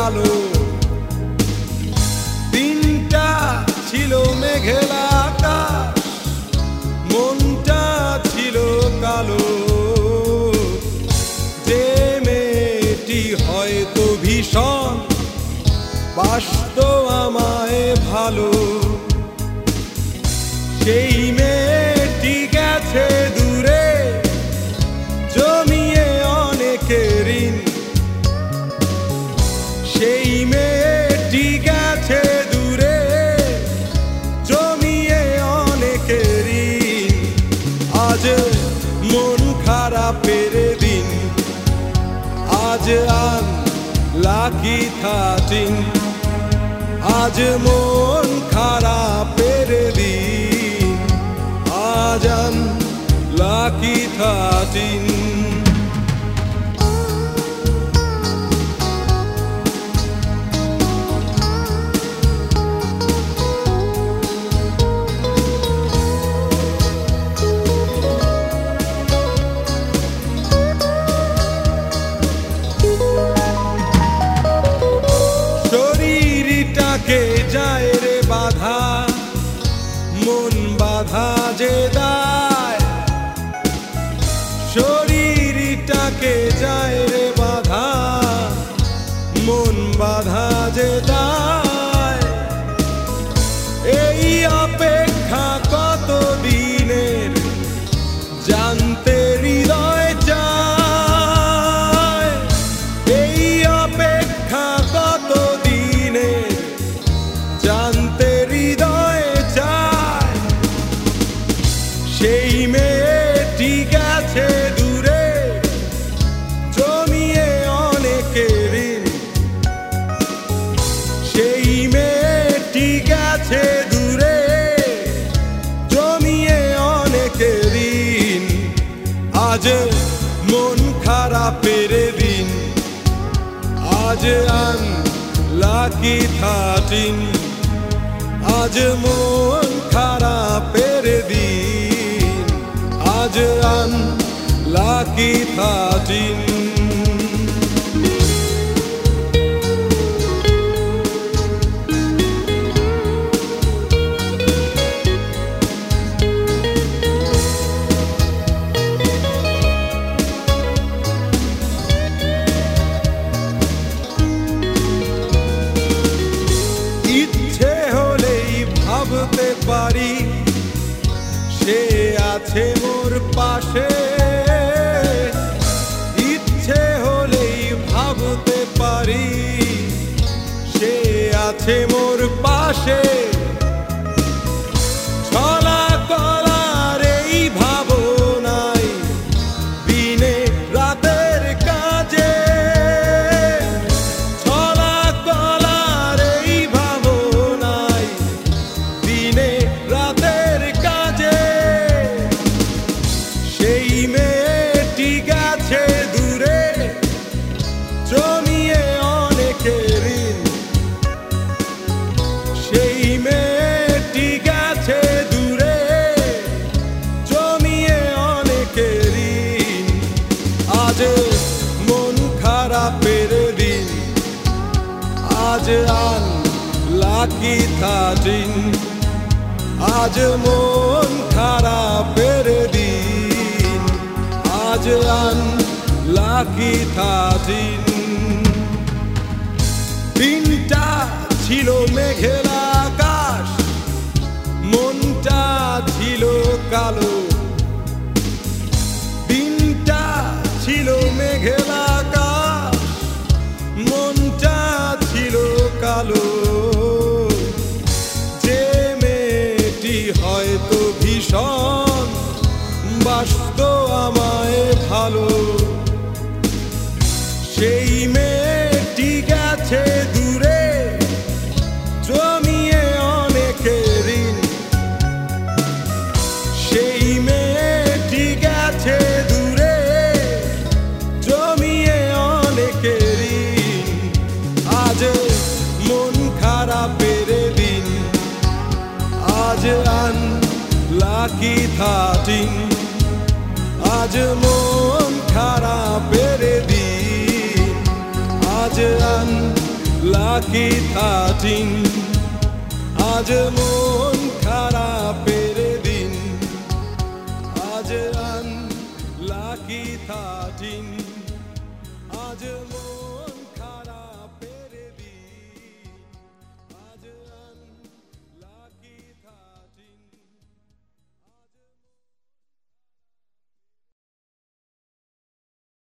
কালো। দিনটা ছিল মেঘলা আকাশ, মনটা ছিল কালো। যে মেয়েটি হয়তো ভীষণ বাসত আমায় ভালো, সেই মেয়েটি গেছে দূরে জমিয়ে অনেকের ঋণ। সেই মেয়েটি গেছে দূরে জমিয়ে অনেকের ঋণ। আজ মন খারাপের দিন, আজ আনলাকি 13। আজ মন খারাপের দিন, আজ আনলাকি 13। শরীরটাকে যায় রে বাধা, মন বাধা যে দায়। শরীরটাকে যায় রে বাধা, মন বাধা যে দায়। এই অপেক্ষা কত দিনের জানতে হৃদয় চায়। এই অপেক্ষা কত দিনের জানতে হৃদয় চায়। সেই মেয়েটি গেছে দূরে জমিয়ে অনেকের ঋণ। সেই মেয়েটি গেছে দূরে জমিয়ে অনেকের ঋণ। আজ মন খারাপের দিন, আজ আনলাকি 13। আজ মন খারাপের দিন, আজ আনলাকি 13। ইচ্ছে হলেই ভাবতে পারি সে আছে মোর পাশে। ইচ্ছে হলেই ভাবতে পারি সে আছে মোর পাশে। ছলা কলার এই ভাবনাই দিনে রাতের কাজে। ছলা কলার এই ভাবনাই দিনে রাতের কাজে। সেই মেয়েটি গেছে দূরে জমিয়ে অনেকের ঋণ। সেই মেয়েটি গেছে দূরে জমিয়ে অনেকের ঋণ। আজ মন খারাপের দিন, আজ আনলাকি 13। আজ মন খারাপের দিন, আজ আনলাকি 13। দিনটা ছিল মেঘলা আকাশ, মনটা ছিল কালো। দিনটা ছিল মেঘলা আকাশ, মনটা ছিল কালো। যে মেয়েটি হয়তো ভীষণ বাসত আমায় ভালো, সেই মেয়েটি গেছে দূরে জমিয়ে অনেকের ঋণ। সেই মেয়েটি গেছে দূরে জমিয়ে অনেকের ঋণ। আজ মন খারাপের দিন, আজ আনলাকি 13। আজ মন খারাপের দিন, আজ লাকি 13 আজ মন খারাপের দিন আজ আনলাকি 13